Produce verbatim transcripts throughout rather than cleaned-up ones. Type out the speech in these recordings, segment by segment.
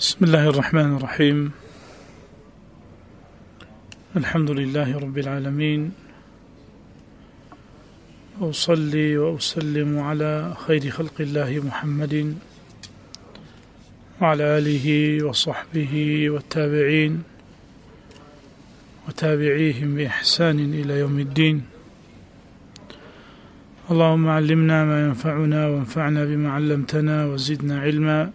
بسم الله الرحمن الرحيم. الحمد لله رب العالمين، وأصلي وأسلم على خير خلق الله محمد وعلى آله وصحبه والتابعين وتابعيهم بإحسان إلى يوم الدين. اللهم علمنا ما ينفعنا وانفعنا بما علمتنا وزدنا علما،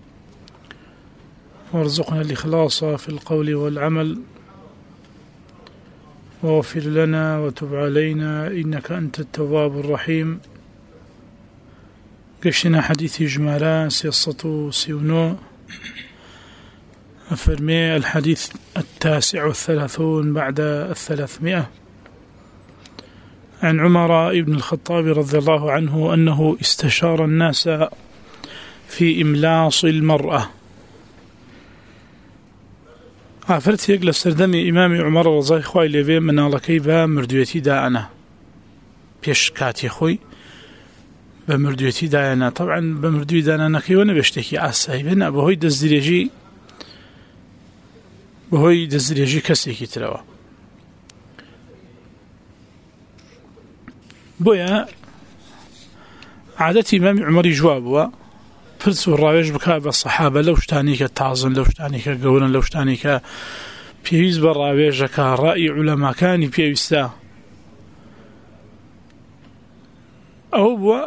وارزقنا الإخلاص في القول والعمل، واغفر لنا وتب علينا إنك أنت التواب الرحيم. قشنا حديث جمالا سيصة سيونو أفرمي الحديث التاسع الثلاثون بعد الثلاثمائة عن عمر بن الخطاب رضي الله عنه أنه استشار الناس في إملاص المرأة. عفرت يقل السردم إمام عمر رضي خوي لبي من الله كيبا مردويتي داعنا بيش كاتي خوي بمردويتي داعنا. طبعا بمردوي داعنا نكيوانا بيشتكي عسايبنا بهوي دزدريجي بهوي دزدريجي كسيكي تلوا بويا عادتي إمام عمر جوابوا فرسوا الراويج بكاب الصحابة لو شتانيك التعظن لو شتانيك قولا لو شتانيك بيويز بالراويج كرأي علماء كان بيويستا أو بوا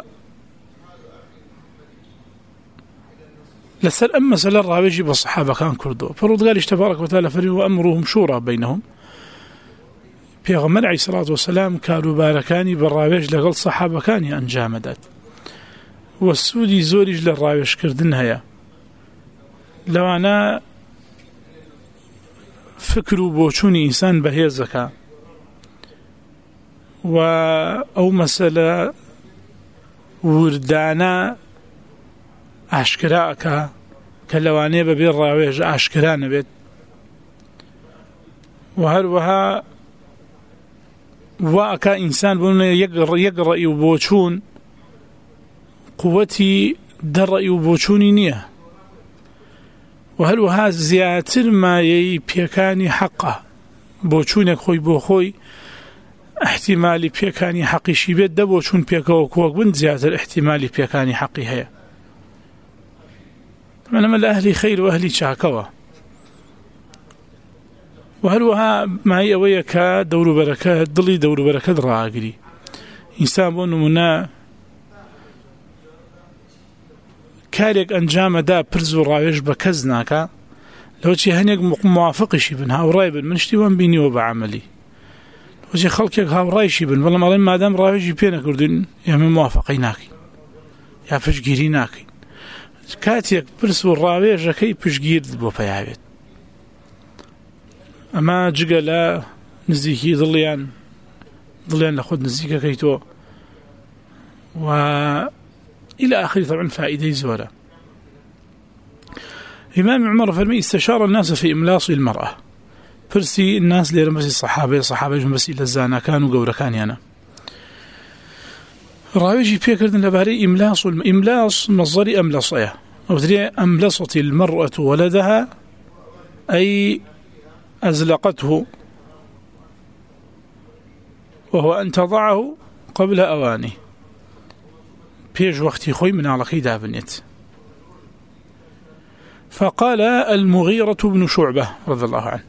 لسال أما سال الراويج بالصحابة كان كردو فرد قال تبارك وتعالى فري وأمرهم شورى بينهم. بيغمر عليه الصلاة والسلام كانوا باركاني بالراويج لقل صحابة كاني أنجامدات والسودي زوريج للراويش كردنها يا لو أنا فكروا بوشوني إنسان بهيزك و أو مسألة وردانا عشكراءك كلواني ببير راويش عشكران بيت وهروها وأكا إنسان بلنا يقرأ يقرأ يبوشون قوتي درأي وبوشوني نية وهل وها زياتر ما يي بيكاني حقه بوشونك خوي بو خوي احتمالي بيكاني حقي شيبت ده بوشون بيكو كوك بنت زياتر احتمالي بيكاني حقي هيا. طبعا من أهلي خير وأهلي شاكوا وهل وها ما هي ويكا دور بركة ضلي دور بركة راقري إنسان بونه منا كاريك أنجام دا برزو راويش بكزناكا لو تشي هنيك موافقشي بن هاو راي بن منشتي وان بيني وبعملي لو تشي خلقك هاو رايشي بن والله مالين مادام راويشي بينا كردين يا من موافقيناكي يا فشقيريناكي كاتيك برزو راويش كي فشقير دبو فيعبت أما جيغا لا نزيكي ضليان ضليان لخد نزيكا كيتو و إلى آخر طبعا فائدة زورة. إمام عمر فرمي استشار الناس في إملاص المرأة فرسي الناس لرمسي الصحابة الصحابة جمسي لزانا كانوا قورا كان يانا راويجي بيكردن لباري إملاص إملاص مصدري أملصية أو تري أملصت المرأة ولدها أي أزلقته وهو أن تضعه قبل أوانه بيج وقتي خوي من على خي دابنت. فقال المغيرة بن شعبة رضي الله عنه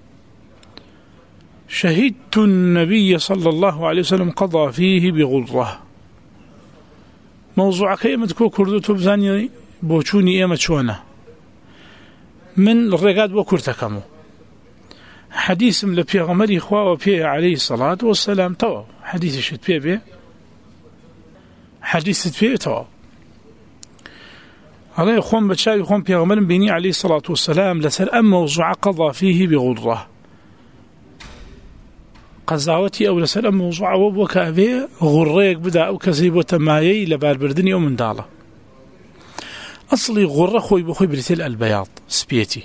شهدت النبي صلى الله عليه وسلم قضى فيه بغضة. موضوع كيما تكون كردوتو بزاني بوشوني إيمة شوانا من الرقاد وكرتكمو حديث من لبيغمري إخوة وبيه عليه الصلاة والسلام تو حديث شد بيه بيه حديث فيه تو عليه يخون بتشاي يخون بيغمر بيني عليه الصلاة والسلام لسر أم موضوع قضى فيه بغضة قزاوتي أو لسر أم موضوع وبوك أبي غريك بدا أو كزيب وتمايي لبار بردني ومن دالة أصلي غرة خوي بخوي بريتل البياض سبيتي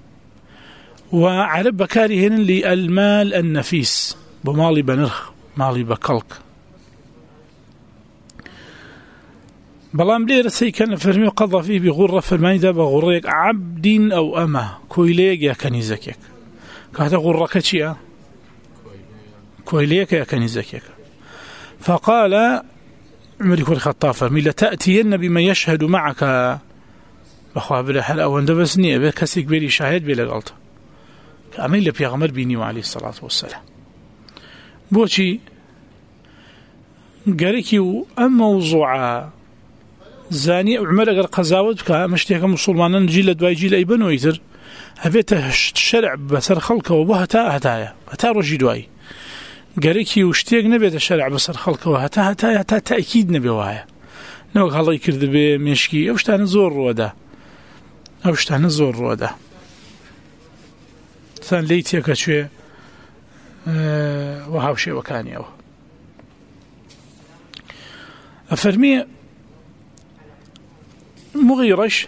وعرب بكاري هنا للمال النفيس بمالي بنرخ مالي بكلك بلام ليرة سيكن فرمي قضى فيه بغرة فرماني دا بغريك عبد أو أما كويليك يا كنيزكيك كهذا غرة كتشيا كويليك يا كنيزكيك. فقال عمر يكون الخطاب فرمي لتأتين بما يشهد معك بخواه بلا حل أو اندبسني بكسيك بيلي شاهد بلا غلطة كأمين لبيغمر بيني وعليه الصلاة والسلام بوشي قالكي أم موضوع زاني عمر أقر قزاوت بك مشتيك مسلمان جيل دواي جيل أي بنو يتر هبيته الشرع بسر خلقه وبهتا هتايا هتا رجي دواي قالكي وشتيك نبيت الشرع بسر خلقه وهتا هتايا هتا تأكيد نبي وايا نوك الله يكرد بمشكي أوشتان زور رودا أوشتان زور رودا ثان ليتيك شوي أه وهاو شيء وكاني أو أفرمي مغيرش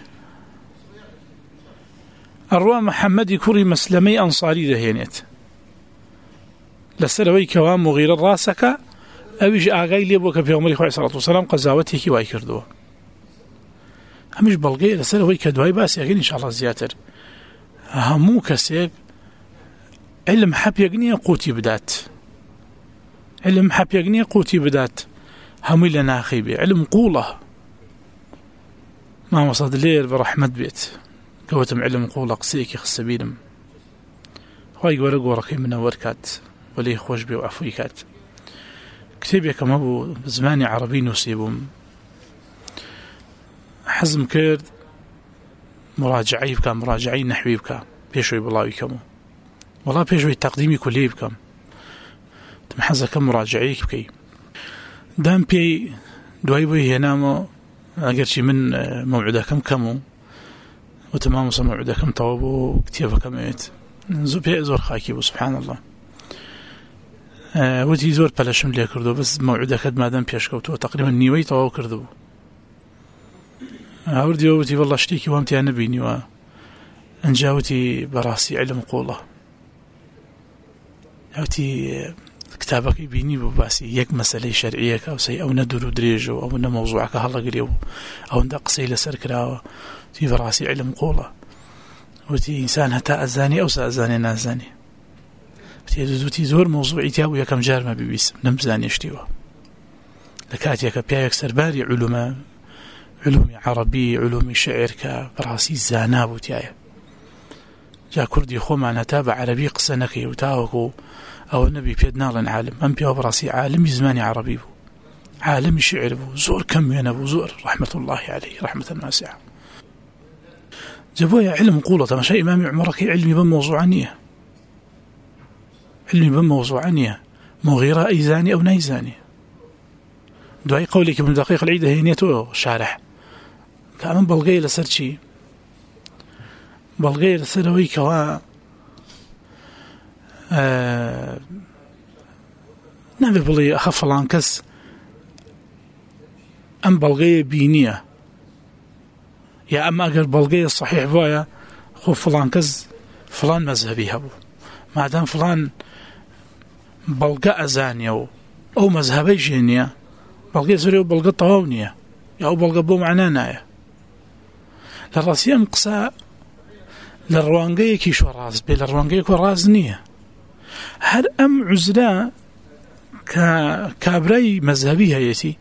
الروا محمد كوري مسلمي أنصاري دهينيت لسروي كوام مغير راسك أويج آغاي ليبوك في عمر عليه الصلاة والسلام قزاوته كي واي كردوه همش بلغي لسروي كدواي باس يقين إن شاء الله زياتر همو كسيك علم حب يقني قوتي بدات علم حب يقني قوتي بدات همي لنا خيبي علم قوله ما وصد ليل برحمة بيت قوتم علم قوله قسيكي خسبينم خواهي قورق ورقي من وركات ولي خوش بي وعفويكات كتابي كما هو زماني عربي نسيبهم حزم كرد مراجعي بكا مراجعي نحوي بكا بيشوي بلاوي كمو والله بيشوي تقديمي كلي بكم تمحزة كم مراجعي بكي دام بي دواي بي هنامو أقرشي من موعدة كم كمو وتمام وصل موعدة كم طوابو كتابة كميت زو بي زور خاكيبو سبحان الله أه ودي زور بلاشم ليه كردو بس موعدة كد مادام بيشكوتو تقريبا نيوي طوابو كردو هاوردي ووتي والله اشتيكي وامتي أنا بيني وانجاوتي براسي علم قوله هاوتي كتابك بيني بباسي يك مسألة شرعية أو سي أو ندر دريج أو ن موضوعك هلا قريب أو ندقسي لسركرا في براسي علم قوله وتي إنسان هتا أزاني أو سأزاني نازاني وتي زور موضوعي تاو يكم جار ما بيبيس نمزاني اشتيوا لكاتيك بياك سرباري علوم علومي عربي علومي شعر كبراسي زاناب وتيايا جا كردي خو معنا تابع عربي قسنكي وتاوكو أو النبي بيدنا لنا عالم أم بيو براسي عالم زماني عربي بو عالم شعر بو زور كم ينبو زور رحمة الله عليه رحمة واسعة جابويا علم قولة ما شيء إمامي عمرك علمي بموضوعانية علمي بموضوعانية مغيرة أيزاني أو نيزاني دعي قولك من دقيق العيدة هي نيتو شارح كأمن بلغي لسرشي بلغي لسروي كوا آه نبي بلي أخف لانكس أم بلغي بينية يا أما أقل بلغي الصحيح بوايا خوف فلانكس فلان مذهبي هبو ما دام فلان بلغة أزانية أو مذهبي جينية بلغي زريو بلغة طواونية أو بلغة بو معنانايا للراسية مقصاء للروانقية كيشو راز بي للروانقية كو راز نية هل أم عزلاء كابراي مذهبي هيتي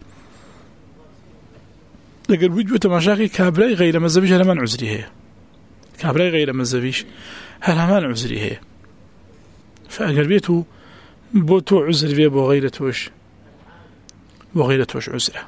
لقد وجبت مشاكل كابراي غير مذهبيش هل أمان عزري هي كابراي غير مذهبيش هل أمان عزري هي فأقربيته بوتو عزر بيه بو غيرتوش وغيرتوش عزرة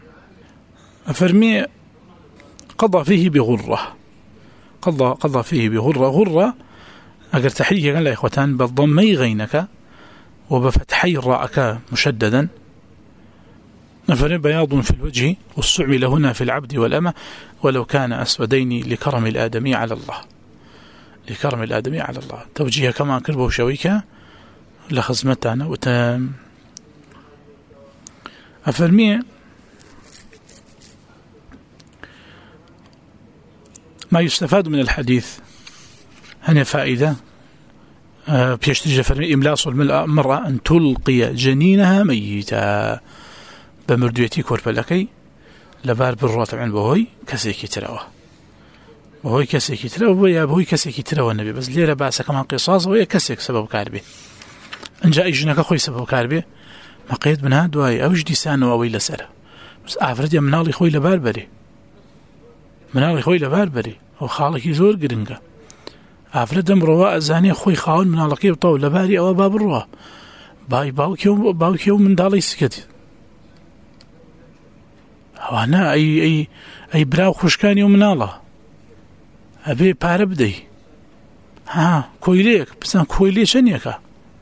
أفرمي قضى فيه بغرة قضى, قضى فيه بغرة غرة أقر تحريك قال يا إخوتان بالضمي غينك وبفتحي الراءك مشددا أفرمي بياض في الوجه والصعب هنا في العبد والأمة ولو كان أسودين لكرم الآدمي على الله لكرم الآدمي على الله توجيه كما كربه شويكا لخزمتنا وتام أفرمي ما يستفاد من الحديث هنا فائدة بيشتري فرمي إملاص المرأة أن تلقي جنينها ميتا بمردويتي كوربلكي لەبار بڕۆتە من بەهۆی کەسێکی ترەوە بەهۆی کەسێکی ترەوە بۆ یا بەهۆی کەسێکی ترەوە نەبێ بەس لێرە باسەکەمان قیساسەوەیە کەسێک سەبەب کار بێ ئەنجا ئەی ژنەکە خۆی سەبەب کار بێ مەقێت بنا دوای ئەوش دیسانەوە ئەوەی لەسەرە بەس ئافرەتێ مناڵی خۆی لەبار بەرێ مناڵی خۆی لەبار بەرێ ئەو خاڵێکی زۆر گرنگە ئافرەت دەمڕۆوە ئەزانێ خۆی خاوەن مناڵەکەی بتەوە لەباری ئەوە با بڕوە بای باوکێ و باوکێ و منداڵی سکەتی ئەوانە ئەی ئەی ئەی براو خوشکانی و مناڵە ئەبێ پارە بدەی ها کۆیلەیەک بزان کۆیلێ چەندێکە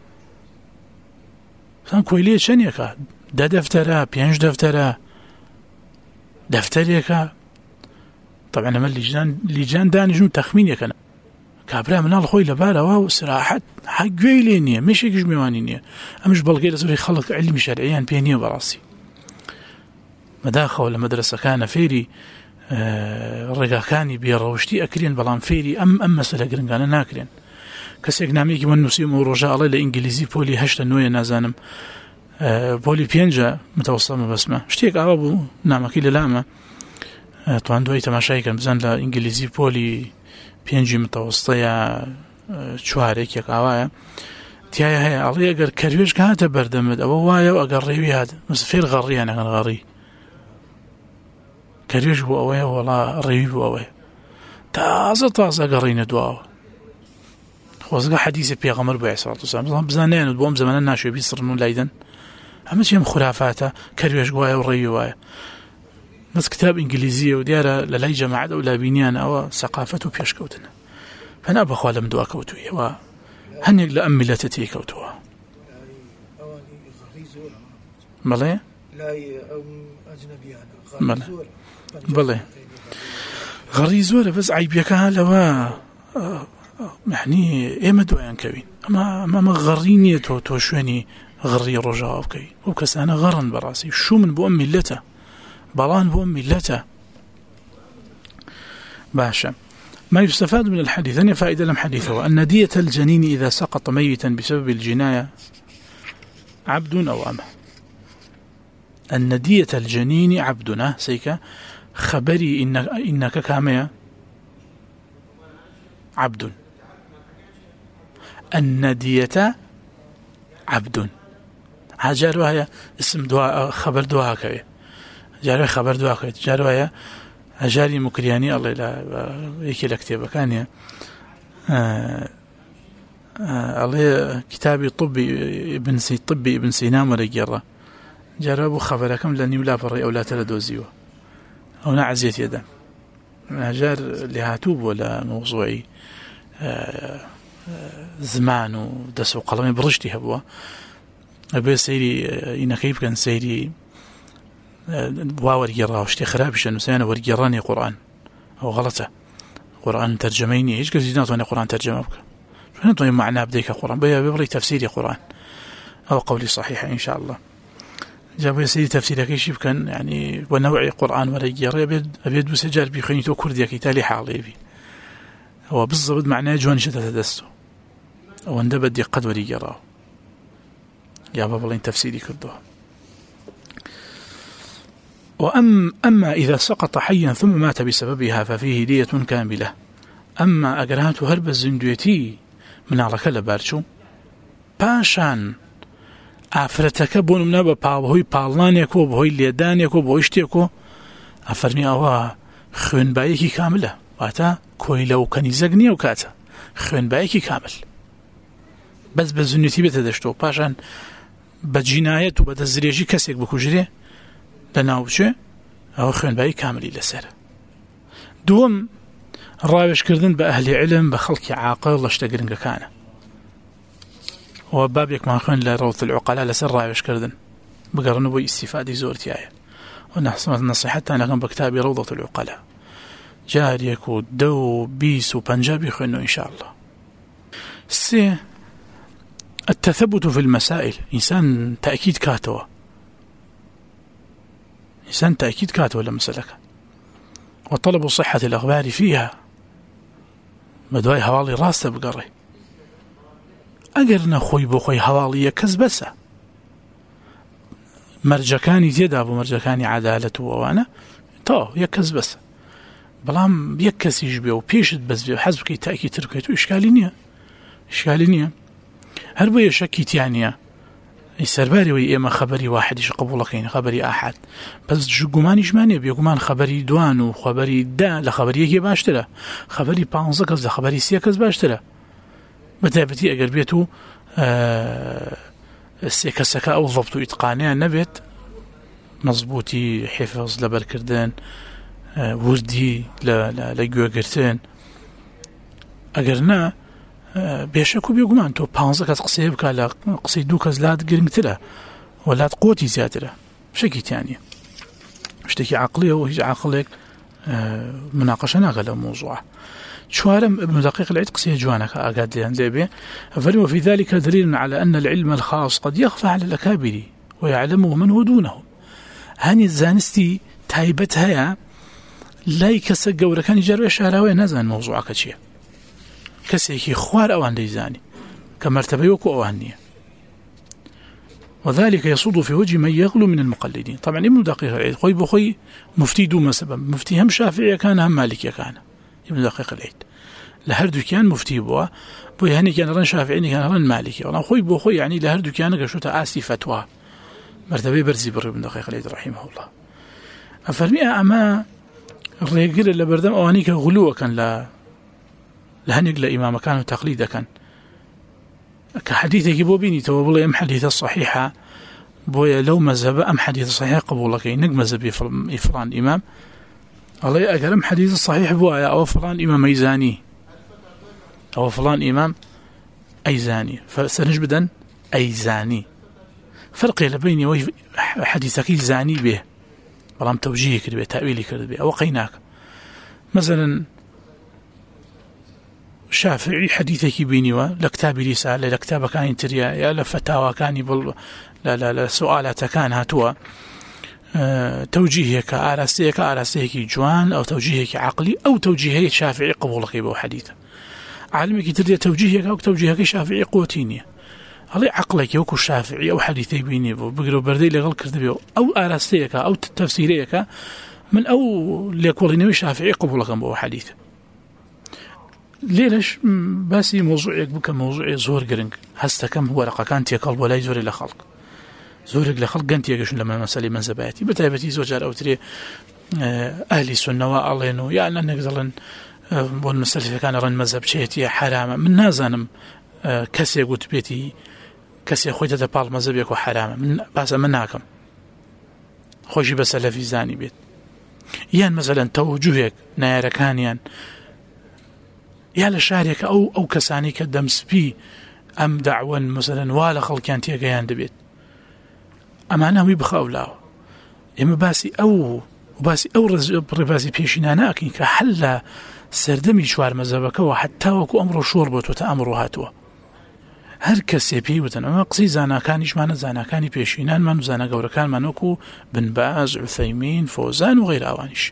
بزان کۆیلێ چەندێکە دە دەفتەرە پێنج دەفتەرە دەفتەرێکە طبعا ئەمە لیجان لیجان دانیژن و تەخمینێکەن کابرا مناڵ خۆی لەبارەوە و سراحەت حەق گوێی لێ نییە مێشێکیش میوانی نییە ئەمش بەڵگەی لە زۆری خەڵک عیلمی شەرعیان پێ نییە بەڕاستی مەداخەوە لە مەدرسەکانە فێری ڕێگاکانی بێڕەوشتی ئەکرێن بەڵام فێری ئەم ئەم مەسەلە گرنگانە ناکرێن کەسێک نامێکی من نووسیم و ڕۆژە ئەڵێ لە ئینگلیزی پۆلی هەشتە نوێ نازانم پۆلی پێنجە متەوەسڵ مەبەسمە شتێک ئاوا بوو نامەکەی لەلامە توان دوای تەماشایکەن بزان لە ئینگلیزی پۆلی پێنجی متەوەسطەیە چوارێکێک ئاوایە تایە هەیە ئەڵێ ئەگەر کەروێش هاتە بەردەمت ئەوە وایە و ئەگەر ڕێوی هات فێر غەڕیانەکەن غەڕی کەروێش بوو ئەوەیە وەڵا ڕێوی بوو ئەوەیە تازە تازە گەڕینە دواوە خۆزگە حەدیثی پێغەمبەر بوو عەلەیهی سەڵاتو وەسەلام بزانێن بۆ ئەم زەمانە ناشوێ بیسڕن و لایدەن ئەمە چێم خورافاتە کەروێش وایە و ڕێوی وایە بس كتاب إنجليزية وديارة للاي جماعة أو لابينيان أو ثقافته بيش كوتنا فأنا بخوال مدوا كوتوية وهنيق لأملتتي كوتوها بلي لا أجنبيان بلي بلي غريزورة بس عيبيكها لوا يعني إيه مدويان كوين أما أما غرينية تو توشوني غري رجاء كوين وكسانا غرن براسي شو من بو أملته بلان بو ملته باشا ما يستفاد من الحديث أن فائدة لم حديثه أن دية الجنين إذا سقط ميتا بسبب الجناية عبد أو أمه أن دية الجنين عبدنا سيكا خبري إنك, إنك كامية عبد أن دية عبد هاجروا هي اسم دعاء خبر دعاء كوي جاري خبر دواخيت جاروايا أجاري مكرياني الله لا يكي لكتابة كان الله كتابي طبي ابن سي طبي ابن سينا مرجرة جربوا خبركم لأني ولا فري أو لا تلدوزيوه أو نعزيت يدا جار لهاتوب ولا موضوعي زمان ودسو قلمي برشتي هبوا أبي سيري إنكيف كان سيري واورجرا وشتي خرابش انه سنه ورجراني قران او غلطه قران ترجميني ايش قصدي نطوني قران ترجمه بك شنو نطوني معناه بديك قران بيبري تفسيري قران او قولي صحيح ان شاء الله جابوا سيدي تفسيرك ايش كان يعني ونوعي قران ورجرا ابيد ابيد بسجال بخنيتو كردي كيتالي حالي بي هو بالضبط معناه جون شتى تدسو وانده بدي قد ورجرا يا بابا تفسيري كده وأم أما إذا سقط حيا ثم مات بسببها ففيه دية كاملة أما أجرهات هرب الزندويتي من على كلا بارشو باشان أفرتك بون من أبا بهوي بالانيكو بهوي ليدانيكو بهوي اشتيكو أفرمي أوا خوين بايكي كاملة واتا كويلة وكنيزقني وكاتا خوين بايكي كامل بس بالزندويتي بتدشتو باشان بجناية وبدزريجي كسيك بكوجري لناوچه او خوێنبایی کاملی لەسەر دووەم ڕاوێژکردن بە ئەهلی علم بە خەڵکی عاقڵ لە شتە گرنگەکانە و بابێکمان خوێن لە ڕەوت العقەلا لەسەر ڕاوێژکردن بگەڕن بۆ ئیسیفادی زۆرتیایە و نەسیحەتان لەگەم بە کتابی ڕەوضەت العقەلا جارێک و دە و بیست و پەنجابی خوێنەوە ئینشاءالله. سێ التثبت في المسائل إنسان تأكيد كاتوا إنسان تأكيد كاتوا لمسألة وطلب صحة الأخبار فيها مدواي هوالي راسته بقري أقرنا خوي بخوي هوالي كذبسة مرجكاني تيدا بمرجكاني عدالة وانا تو يكز بس بلام يكسيش بيو بيشت بس بيو حسب كي تأكيد تركيتو إشكالينية إشكالينية هل بيو شكيت يعني السرباري وي إما خبري واحد إيش قبولكين خبري أحد بس جوجمان إجماني بيجومان خبري دوان وخبري دا لخبري يجي باشترى خبري بانزكز لخبري سيكز باشترى بتابتي أجر بيتو آه السيكسكا أو ضبط إتقانيا نبت مضبوطي حفظ لبركردان آه وردي لا لا لجوجرتين أجرنا بيشكو بيقومان تو بانزكز قصيب كلا قصي دوكز لاد قرنتلا ولا قوتي زيادة بشكل تاني اشتكي عقلية وهي عقلك آه مناقشة ناقل الموضوع شوارم ابن دقيق العيد قصي جوانك أقاد لي هندبي فلو في ذلك دليل على أن العلم الخاص قد يخفى على الأكابر ويعلمه من هو دونهم هاني الزانستي تايبتها لا يكسق قولة كان يجرب شعراوي نازل موضوع كتشيه كسيكي خوار أوان ديزاني كمرتبة يوكو أوانية وذلك يصود في وجه من يغلو من المقلدين طبعا ابن دقيق العيد خوي بخوي مفتي دو مسبا مفتي هم شافعي كان هم مالكي كان ابن دقيق العيد لهردو كان مفتي بوا بوي هني كان رن شافعي كان رن مالكي والله خوي بخوي يعني لهردو كان قشوتا آسي فتوى مرتبة برزي بر ابن دقيق العيد رحمه الله أفرمي أما الرجل اللي بردم أواني كغلوة كان لا لهنيق لإمام كانوا تقليدا كان كحديثك بوبيني توبل أم حديث الصحيحة بويا لو مذهب أم حديث الصحيح قبولك نق مذهب يفلان إمام الله أكرم حديث الصحيح بويا أو فلان إمام أيزاني أو فلان إمام أيزاني فسنجبدا أيزاني فرق بيني وحديثك زاني به برام توجيه كده تأويلي كده وقيناك مثلا شافعي حديثك بيني ولكتاب رسالة لكتاب كان انتريا يا لفتاوى كان بل لا لا لا سؤالات كان هاتوا أه توجيهك آراسيك آراسيك جوان أو توجيهك عقلي أو توجيهك شافعي قبولك بو حديثة عالمك تريد توجيهك أو توجيهك شافعي قوتيني هذا عقلك يوكو الشافعي أو حديثي بيني بو بقروا بردي لغل كردبيو أو آراسيك أو تفسيريك من أو ليكوليني شافعي قبولك بو حديثة ليش باسي موضوعك بك موضوع زور قرنك هستا كم ورقة كانت يقلب ولا يزور إلى خلق زورك لخلق كانت يقشن لما مسألة منزباتي بتابتي زوجار أو تري أهلي سنة وألينو يعني أنك ظلن والمسألة كان رن مذهب شيتي حرام من نازنم كسي قلت بيتي كسي خويته تبال مذهب يكو حرام من باسا مناكم خوشي بس في زاني بيت يعني مثلا توجهك نايركانيان يا لشارك أو أو كساني كدمس بي أم دعوة مثلا ولا خل كانت يجيان دبيت أما أنا ويبخاولاو إما باسي أو وباسي أو رباسي بيشنا ناكين كحلا سردمي شوار مذهبك وحتى وكو أمر شوربت وتأمر هاتوا هركس يبي وتن أما قصي زانا كانيش ما نزانا كاني بيشينان ما نزانا جور كان ما نوكو بن باز عثيمين فوزان وغير أوانش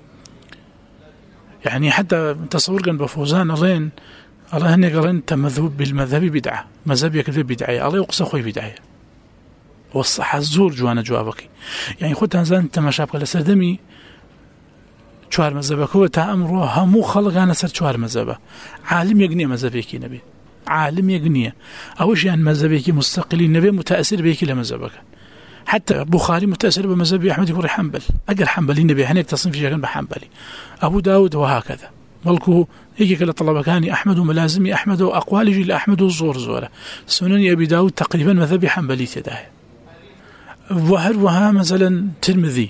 يعني حتى تصور كان بفوزان الرين الله هني قرن تمذهب بالمذهب بدعة مذهب يكذب بدعة الله يقصى خوي بدعة والصح الزور جوانا جوابك يعني خد هنزان انت ما شابك لسردمي شوار مذهبك هو تأمره همو خلق أنا سر شوار مذهبه عالم يقني مذهبك نبي عالم يقني أوش يعني مذهبك مستقلين نبي متأثر بك لمذهبك حتى بخاري متأثر بمذهب أحمد يقول حنبل أقل حنبلي نبي هنيك تصنيف شيئا بحنبلي أبو داود وهكذا ملكه هيك كلا طلبة كان أحمد وملازمي أحمد وأقوال جيل أحمد والزور زورة سنن أبي داود تقريبا مذهب حنبلي تداه وهر وها مثلا ترمذي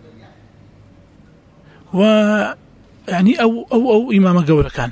ويعني أو أو أو إمام قولة كان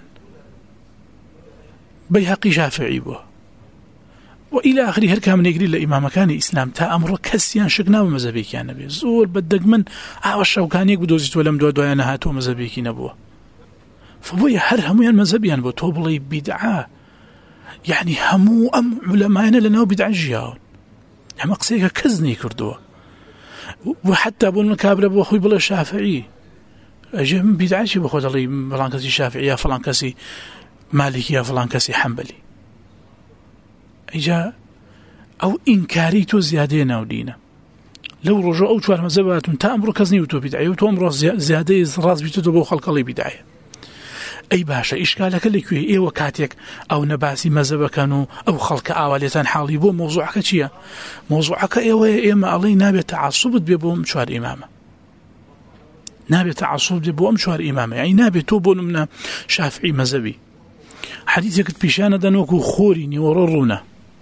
بيهقي شافعي به وإلى آخره هركا من يقري لإمام كان إسلام تا أمر كسيان شقنا ومذهبي كان نبي زور بدق من عوشوا كان يقدوزيت ولم دو دويانا هاتو مذهبي كي نبوه فبوي هر همو ين مذهبي يعني بطوبلي بدعاء يعني همو أم علماءنا لنا بدعاء جياون يعني مقصيك كزني كردوه وحتى أبو المكابر أبو أخوي بلا شافعي أجي من بدعاء شي بخوض الله فلان كسي شافعي يا فلان كسي مالكي يا فلان كسي حنبلي إجا أو إنكاريتو زيادة نودينا لو رجوع أو شوار مذهبات تأمر كزني وتوبدعي وتأمر زيادة راس بيتوبو خلق الله بدعي أي باشا إشكالك اللي كوي إيه وكاتيك أو نباسي مذهب كانوا أو خلق آواليتان حالي بو موضوعك چيا موضوعك إيه وإيه ما الله نابي تعصبت بيبو مشوار إمامة نابي تعصب بيبو مشوار إمامة يعني نابي توبو من شافعي مذهبي حديثك بيشانا دانوكو خوريني وررونا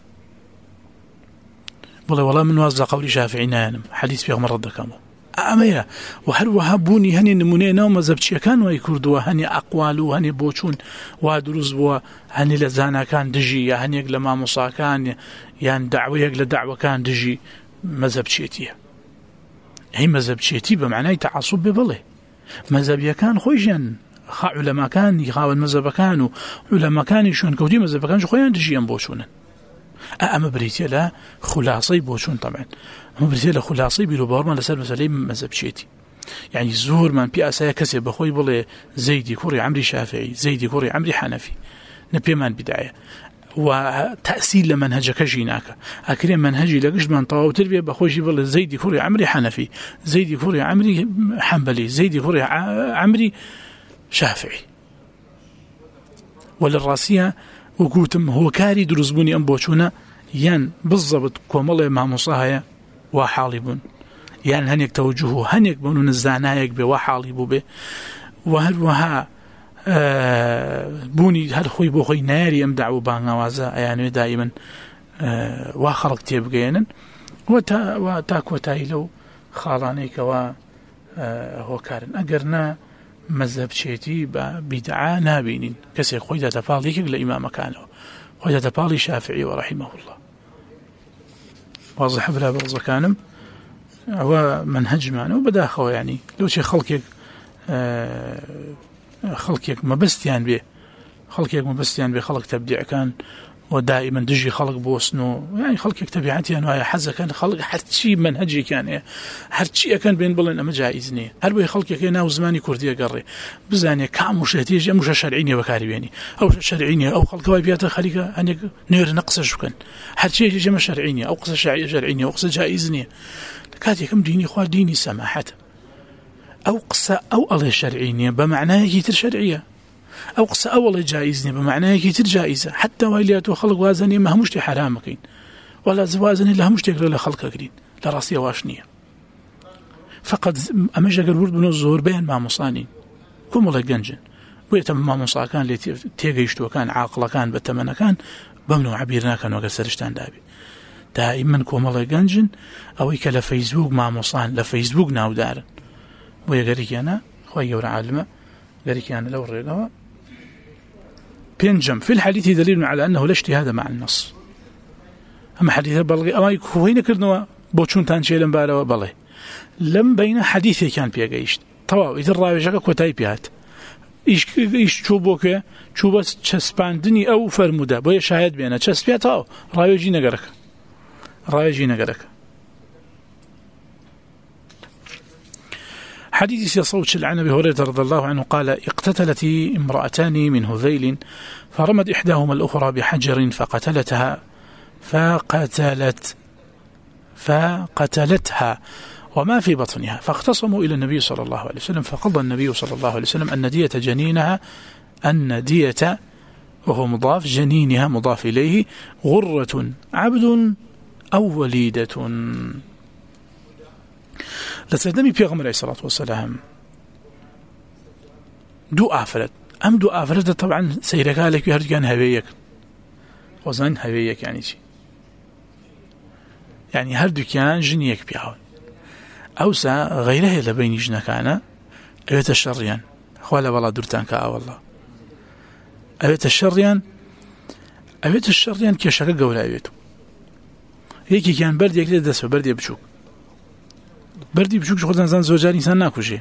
والله والله من وازع قولي شافعي نانم حديث بيغمر رد كامو أمية وهل وهابوني هني نمونينا ومذهبتي كان ويكردوا هني أقوال وهني بوشون وادروز بوا هني لزانا كان دجي هني يقل ما مصا كان يعني دعوة يقل دعوة كان دجي مذهبتي هي مذهبتي بمعنى تعصب ببله مذهبي كان خويجن خا علماء كان يخاون مذهب كانوا علماء كان يشون كودي مذهب كان خويان دجي بوشون أما بريتي لا خلاصي بوشون طبعا أما بريتي لا خلاصي بيلو بارما لسال مسألة مذهب شيتي يعني زور من بي أسايا كسي بخوي بلي زيدي كوري عمري شافعي زيدي كوري عمري حنفي نبي من بداية وتأثير لمنهجك جيناك أكرم منهجي لقش من طاو تربية بخوي بلي زيدي كوري عمري حنفي زيدي كوري عمري حنبلي زيدي كوري عمري شافعي وللراسية وقوتم هو كاري درزبوني أم بوشونا ين بالضبط كومالي مع مصاهية وحالبون ين هنيك توجهه هنيك بونون الزعنايك بوحالبو به وهل وها آه بوني هل خوي بوخي ناري أم دعو بانغوازا يعني دائما آه واخرق تيبقينا وتا وتاك وتايلو خالانيك و آه هو كارن أقرنا مذهب شيتي بدعاء نابين كسي خويدا تفاضيك لإمام كانه خويدا تفاضي شافعي ورحمه الله واضح بلا برز كانم ومنهج معنا وبدا خو يعني لو شي خلقك آه خلقك ما بستيان به خلقك ما بستيان به خلق تبديع كان ودائما دجي خلق بوسنو يعني خلقك تبعاتي أنواع حزة كان خلق حرتشي منهجي كان حرتشي كان بين بلن أما جائزني هل بي خلقك ناو زماني كردية قري بزاني كام مشاهدية مش شرعيني وكاربيني أو شرعيني أو خلق وايبيات خليقة أنك نير نقص شكن حرتشي جمع شرعيني أو قصة شرعيني أو قصة جائزني كاتي كم ديني خواه ديني سماحة أو قصة أو الله شرعيني بمعنى يتر شرعية أو قصة أول جائزني بمعنى كتير جائزة حتى وإليات وخلق وازني ما همشتي حرامكين ولا زوازني لا همشتي إلا خلقكين لراسية واشنية فقد أمجد الورد بن الظهور بين ما مصانين كم الله جنجن ويتم ما مصا كان اللي تيجيشتو كان عاقل كان بتمنى كان بمنو عبيرنا كان وقت سرشتان دابي دائما كم الله جنجن أو يكلا فيسبوك ما مصان لفيسبوك ناو دارن ويقريك أنا خوي يورا عالمة قريك أنا لو ريقوا بينجم في الحديث دليل على أنه لا اجتهاد مع النص أما حديث بلغي أما يكوين كرنوا بوشون تانشي لم بالا بلغي لم بين حديثي كان بيقايشت طواو إذا الرأي جاك كوتاي بيات إيش إيش شوبوك شوبس تشسباندني أو فرمودا بويا شاهد بينا تشسبيات أو رأي جينا قرك رأي جينا قرك حديث يصوت عن أبي هريرة رضي الله عنه قال اقتتلت امرأتان من هذيل فرمت إحداهما الأخرى بحجر فقتلتها فقتلت فقتلتها وما في بطنها فاختصموا إلى النبي صلى الله عليه وسلم فقضى النبي صلى الله عليه وسلم أن دية جنينها أن دية وهو مضاف جنينها مضاف إليه غرة عبد أو وليدة لسردمي بيغمر عليه الصلاة والسلام دو آفرد أم دو آفرد طبعا سيرك لك يهرجان هبيك وزن هبيك يعني شيء يعني هردو كان جنيك بيعون أوسا غيره لبين جنكانا أبيت الشريان خوالا والله دورتان كا والله أبيت الشريان أبيت الشريان كيشاك قولا أبيتو هيكي كان برد يكلي دسو برد يبشوك بردی بچوک خودن زن زوجار انسان نکوشه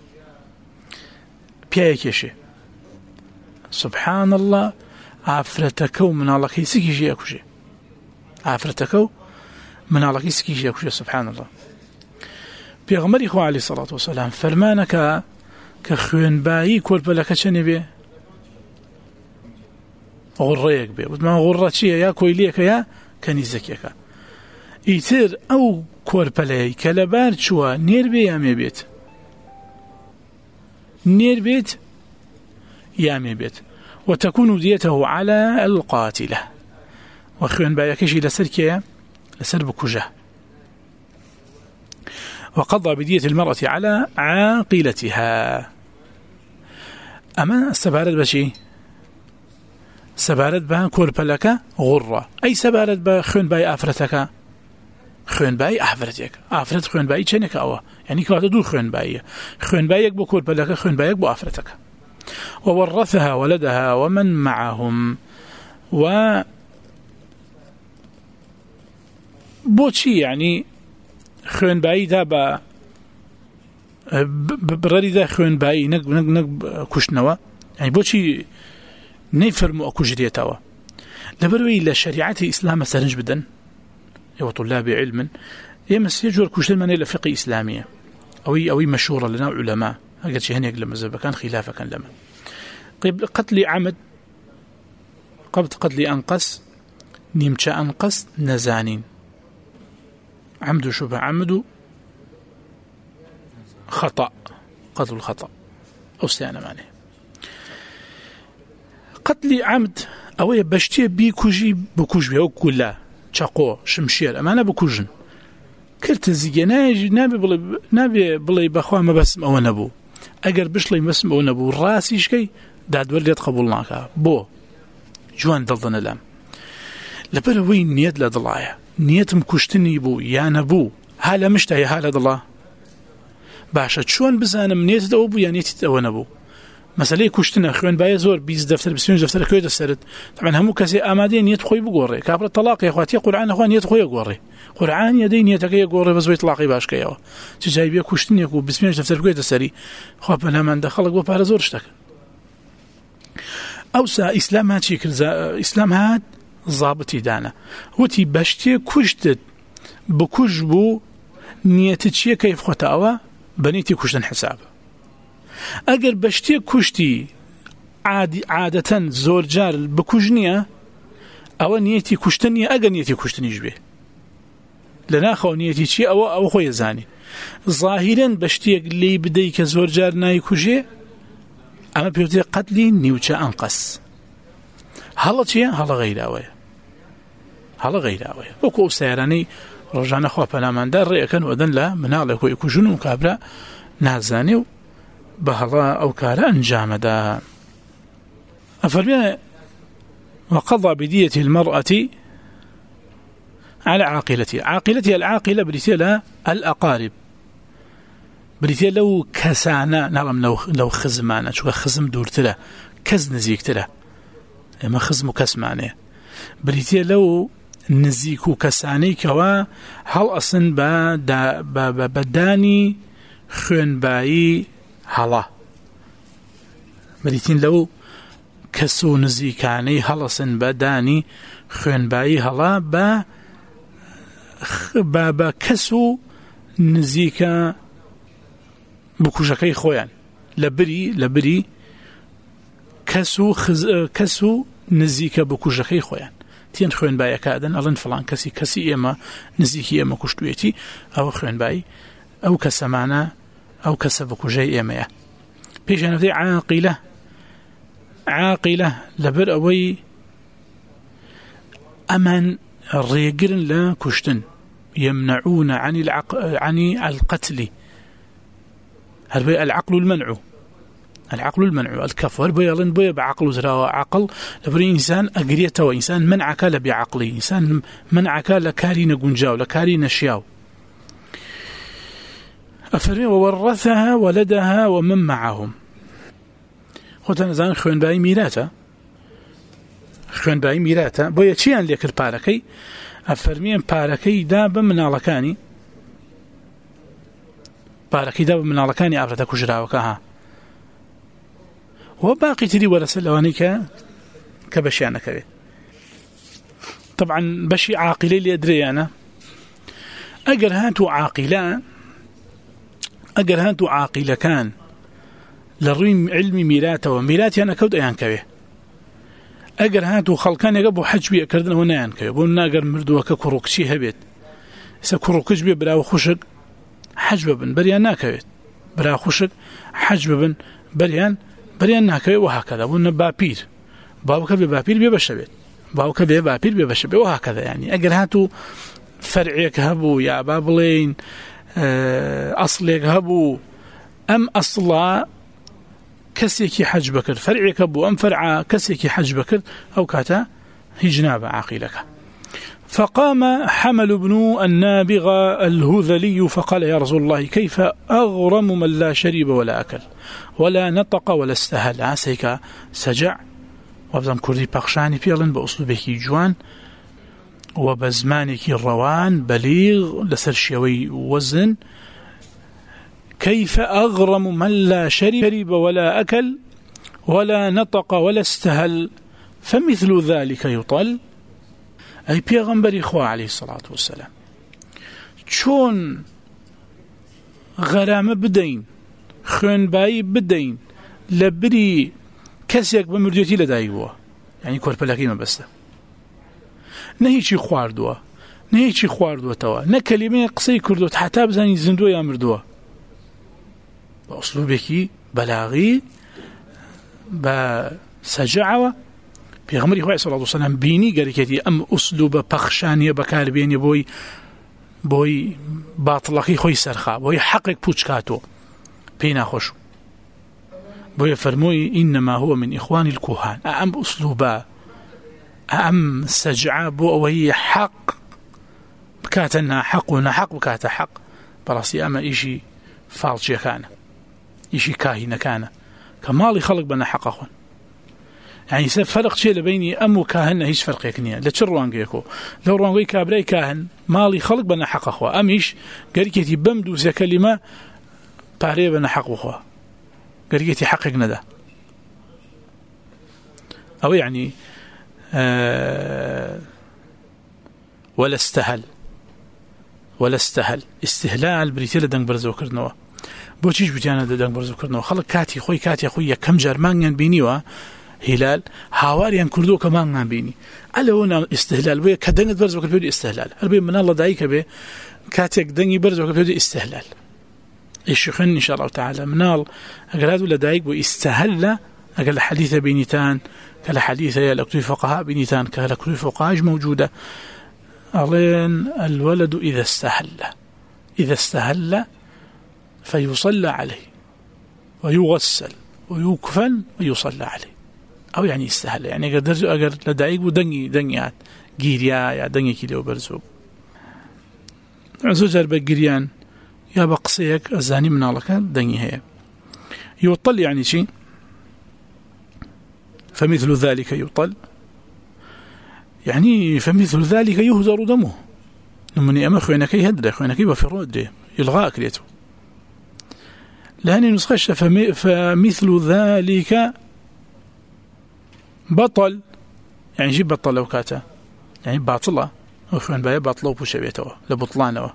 پیای کشه سبحان الله عفرتکو من الله کیسی کیجی اکوشه عفرتکو من الله کیسی کیجی اکوشه سبحان الله پیغمبری خو علیه الصلاة والسلام فرمانك كخوينبايي كوربلك چني بي غريك بي ما غرتشي يا كويليك يا كنيزكيك يتر او کۆرپەلەی کە لەبار چووە نێر بێ یامێ بێت نێر بێت یامێ بێت وتكون ديته على القاتلة وخوين بايكشي لسر كيا لسر بكوجة وقضى بدية المرأة على عاقلتها أما سبارد بشي سبارد با كوربلك غرة أي سبارد با خوين باي أفرتك خوين باي أفرتك أفرت خوين باي چنك أوا يعني كواتا دو خوين باي خوين بايك بو كوربلك خوين بايك بو أفرتك وورثها ولدها ومن معهم و بوشي يعني خوين باي دابا براري دا خوين باي نق نق نق كشنوا يعني بوشي نيفرمو أكوجريتوا لبروي لشريعة إسلام سرنج بدن يو طلاب علم يمس يجور كشتن من إلى فقه إسلامية أوي أوي مشهورة لنا علماء هكذا شيء هنيك لما زب كان خلافة كان لما قبل قتل عمد قبل قتل أنقص نمشى أنقص نزانين عمد شبه عمد خطأ قتل الخطأ أو استعانة معناه قتل عمد أو بشتي بيكوجي بكوج بيو كلا شقو شمشير أما أنا بكوجن كرت زيجي ناجي نبي بلي نبي بلي بخوا ما بس أو نبو أجر بشلي بس أو نبو راسي شكي داد وليت قبولناك بو جوان ضلنا لام لبلا وين نيت لضلايا نيت مكشتني بو يا نبو هلا مشتهي هلا ضلا باشا شلون بزانم نيت دو بو يا نيت دو نبو مسألة كشتنا خوين باي زور بيز دفتر بسمين دفتر كويت السرد طبعا همو كسي أمادين نيت خوي بقوري كابر الطلاق يا أخواتي قرآن أخوان نيت خوي بقوري قرآن يدين نيتك يقوري بس بيطلاقي باش كيوا تجاي بيا كشتني يكو بسمين دفتر كويت السري خواب لا من دخلك بو بار زور اشتك أوسا إسلام هات شكل إسلام هات ضابطي دانا وتي بشتي كشتت بكجبو نيتتشي كيف خطأوا بنيتي كشتن حساب أجر بشتي كشتي عادي عادة زور جار بكجنية أو نيتي كشتنية أجر نيتي كشتني جبه لنا خو نيتي شيء أو أو خوي زاني ظاهرا بشتي اللي بديك زور جار ناي كجي أما بيوتي قتلي نيوتشا أنقص هلا شيء هلا غير أوي هلا غير أوي وكو سيراني رجعنا خوا بلا من دار رأي كانوا أذن لا منالك ويكوجون مكابرة نازاني بهلا أو كارا أنجامدا أفرمي وقضى بدية المرأة على عاقلتها عاقلتها العاقلة بريتيلا الأقارب بريتيلا لو كسانا نعلم لو لو خزمانا شو خزم دورتلا كز نزيكتلا ما خزم كسمانه بريتيلا لو نزيكو كساني كوا هل أصلا با بداني خون باي هلا بريتين لو كسو نزيكاني هلسن بداني خون باي هلا با با با كسو نزيكا بكوشكي خويان لبري لبري كسو خز كسو نزيكا بكوشكي خويان تين خوين باي كادن ألن فلان كسي كسي إما نزيكي إما كشتويتي أو خوين باي أو كسمانا أو كسبك جاي إما بيش أنا في عاقلة عاقلة لبر أوي أمن ريقرن لا كشتن يمنعون عن العق... عن القتل هل بي العقل المنع العقل المنع الكف هل بي يلن بي بعقل زراوة عقل لبري إنسان أقريته وإنسان منعك لبعقلي إنسان منعك لكارين قنجاو لكارين شياو أفرمي وورثها ولدها ومن معهم خوتان زان خوين باي ميراتا خوين باي ميراتا بويا چيان ليكر باركي أفرميان باركي دابا من علكاني باركي دابا من علكاني أفرتا كجراوكاها وباقي تري ولا سلوانيك كبشيانك بي طبعا بشي عاقلي اللي أدري أنا أقر هاتوا عاقلان أجر هانتو عاقلة كان للريم علمي ميراته وميراتي أنا كود أيان كبه أجر هانتو خلقان يقبو حج بي أكردنا هنا أيان كبه بقولنا أجر مردوك كروكشي هبت سكرو كجبي برا وخشك حجب بن بريان ناكويت برا خشك حجب بن بريان بريان ناكوي وهكذا ون بابير باوك ببابير بيبشبت باوك ببابير بيبشبت وهكذا يعني أجر هاتو فرعيك هبو يا بابلين أصليك هبو أم أصلا كسيكي حج بكر فرعيك هبو أم فرع كسيكي حج بكر أو كاتا هجناب عقيلك. فقام حمل بن النابغ الهذلي فقال يا رسول الله كيف أغرم من لا شرب ولا أكل ولا نطق ولا استهل عسيك سجع وابزم كردي بخشاني بيلن بأسلوبك جوان وبزمانك الروان بليغ لسر شوي وزن كيف أغرم من لا شرب ولا أكل ولا نطق ولا استهل فمثل ذلك يطل أي بيغمبر إخوة عليه الصلاة والسلام شون غرامة بدين خون باي بدين لبري كسيك بمرديتي لدايوه يعني كور بلاكي ما بسته نهيشي خواردوه نهيشي خواردوه توا نكلمة قصي كردوه حتى بزاني زندوه يا مردوه بأسلوبك بلاغي بسجعوه پیغمبر خدا صلی الله علیه و سلم بینی گری کتی ام اسلوب پخشانی بکار بینی بوی بوی باطلقی خوی سرخا بوی حقق پوچکاتو پینا خوش بوی فرموی انما هو من اخوان الكهان ام اسلوبا ام سجعه بو وهي حق بكاتنا حق ونحق بكات حق براسي اما ايشي فالشي كان ايشي كاهن كان كمالي خلق بنا حق اخوان يعني يصير فرق شيء بيني أم وكاهن هيش فرق يكنيه لا تشروانجيكو لو روانجي كابري كاهن مالي خلق بنا حق أخوة أميش قريكتي بمدوز كلمة باري بنا حق أخوة قريكتي حقق ندى أو يعني آه ولا استهل ولا استهل استهلال بريتيل دنگ برزو كرنوا بوچيش بتيانا دنگ برزو كرنوا خلق كاتي خوي كاتي خوي كم جرمان بينيوا هلال هاواريان كردو كمان نبيني على هنا استهلال بيه كدنت برز وقت بيودي استهلال هربي من الله دايك به كاتك دني برز وقت بيودي استهلال الشيخين إن شاء الله تعالى منال أقراد ولا دايك واستهل أقل حديثة بينيتان كلا حديثة يا لكتوي فقهاء بينيتان كلا لكتوي فقهاء موجودة ألين الولد إذا استهل إذا استهل فيصلى عليه ويغسل ويكفن ويصلى عليه أو يعني يستهل يعني قدر أجر لدعيق ودني دنيات جيريا يا دني كيلو برزوق عزوجر بجريان يا بقصيك الزاني من الله كان دني هي يطل يعني شيء فمثل ذلك يطل يعني فمثل ذلك يهدر دمه لمن أما خوينك يهدر خوينك يبفرود يلغى كليته لأن نسخش فمثل ذلك بطل يعني جيب بطل لو كاتا يعني باطلة وفين بايا باطلة وبوشبيته لبطلانه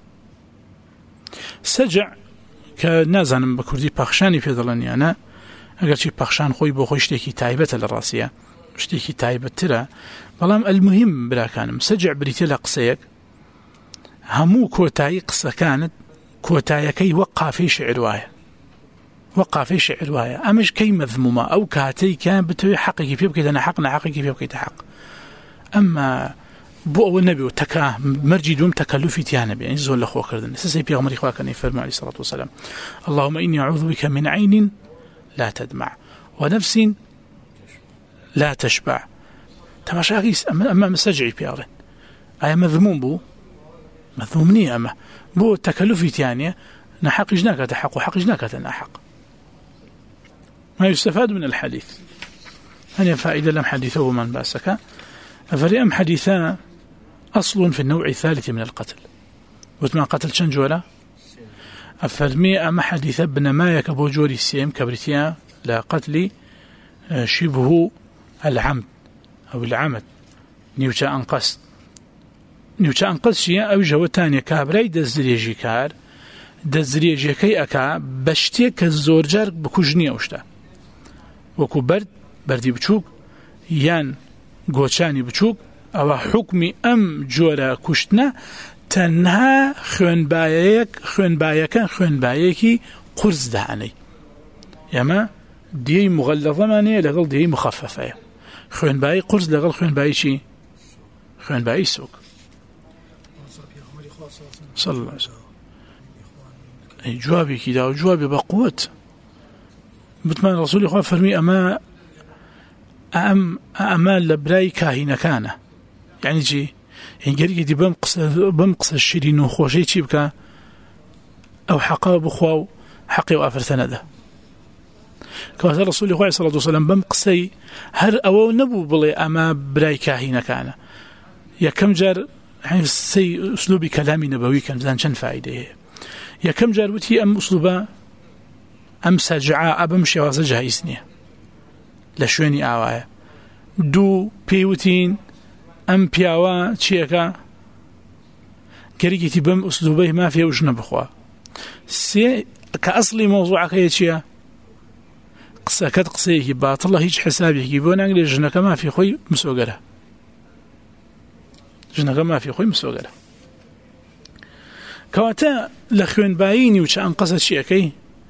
سجع كنازن بكردي بخشاني في ظلني أنا أقل شي بخشان خوي بو خوي شتيكي تايبة للراسية شتيكي تايبة ترى بلام المهم بلا كان سجع بريتلا قصيك همو كوتاي قصة كانت كوتاي كي وقع في شعر وايه وقع في شعر وايه أمش كي مذمومة أو كاتي كان بتوي حقي كيف يبكي أنا حقنا حقي كيف يبكي تحق أما بو النبي وتكاه مرجي دوم تكلفي تيا نبي يعني زول أخوة كردن سيسي بيغمر إخوة كان يفرموا عليه الصلاة والسلام اللهم إني أعوذ بك من عين لا تدمع ونفس لا تشبع تماشاكيس أما مسجعي بيغرن أي مذموم بو مذمومني أما بو تكلفي تيانية نحق جناك تحق وحق جناك تنحق ما يستفاد من الحديث هل فائدة لم حديثه من بأسك فلأم حديثان أصل في النوع الثالث من القتل وما قتل شنجولا أفرمي أما حديث ابن ما يكبو جوري السيم كبرتيا لا قتل شبه العمد أو العمد نيوشا أنقص نيوشا أنقص شيء أو جوتاني كابري دزريجي كار دزريجي كي أكا بشتي كالزورجار بكوجني أوشتا وكو برد بردي بچوك يان گۆچانی بچووک ئەوە حکمی ئەم جۆرە کوشتنە تەنها خوێنبایەک خوێنبایەکان خوێنبایەکی قورس دەهێنێ. ئێمە دیەی مغەلڵەمانەیە لەگەڵ دیەی مخەفەفەیە. خوێنبایی قورس لەگەڵ خوێنبایی چی؟ خوێنبایی سووک. صلی الله علیه وسلم ئەی جوابێکی دا و جوابێ بە قووەت. بتمان ڕەسوولی خوا فەرمی ئەمە ئەم ئەمە لە برای کاهینەکانە. یعنی چی؟ هینگەرێکی بەم قسە بەم قسە شیرین و خۆشەی چی بکە؟ ئەو حەقا بخوا و حەقی و ئافرەتە نەدا. کەواتە ڕەسوولی خوای صلی الله علیه وسلم بەم قسەی هەر ئەوە نەبوو بڵێ ئەمە برای کاهینەکانە. یەکەم جار سەی ئوسلوبی کەلامی نەبەوی کەم بزان چەند فایدە هەیە. یەکەم جار وتی ئەم ئوسلوبە ئەم سەجعە بەم شێوازە جایز نییە لە شوێنی ئاوایە. دوو پێیوتین ئەم پیاوە چیەکە گەرێکی بەم ئوسلوبەی مافیە و ژنە بخوا. سێ کە ئەسڵی مۆزوعەکەیە چییە؟ قسەکەت قسەیەکی باتڵە هیچ حسابێکی بۆ ناگرێت ژنەکە مافی خۆی مسۆگەرە. ژنەکە مافی خۆی مسۆگەرە. کەواتە لە خوێنبایی نیوچە ئەم قەسە چیەکەی؟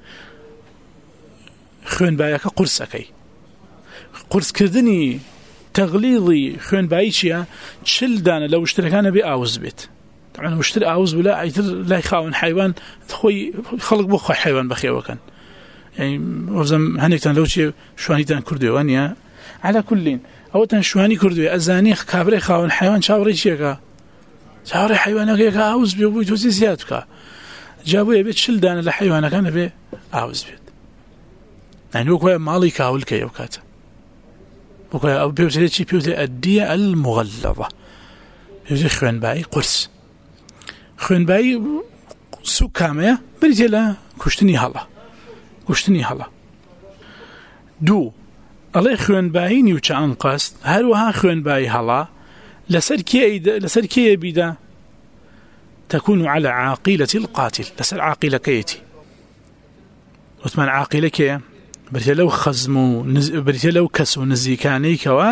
خوێنبایەکە قورسەکەی. قورسکردنی تەغلیڵی خوێنبایی چییە؟ چل دانە لە وشترەکانە بێ ئاوز بێت. طبعا وشتر ئاوز بوو لە ئایتر لای خاوەن حیوان خۆی خەڵک بۆ خۆی حیوان بەخێوەکەن. يعني وزم هنيكتان لو شيء شوانيتان كردوانيا على كلين أو تان شواني كردوي أزاني كابري خاون حيوان شاوري شيكا شاوري حيوانك يكا عاوز بيوبي توزي زيادك جابوا يبيت شل دان لحيوانك كان بي عاوز بيت يعني وكويا مالي كاول كي وكاتا وكويا أو بيوتي شي بيوتي الدية المغلظة بيوتي خوين باي قرص خوين باي سو كامية بريتي لا كشتني هلا گشتنی هەڵە. دوو ئەڵێ خوێنبایی نیوچە ئەم قەست هەروەها خوێنبایی هەڵا لەسەر کێیە بیدا؟ تكون على عاقلة القاتل لەسەر عاقلەکەیەتی. وتمان عاقلە کێیە؟ بریتە لەو خەزم و بریتە لەو کەس و نزیکانەی کەوە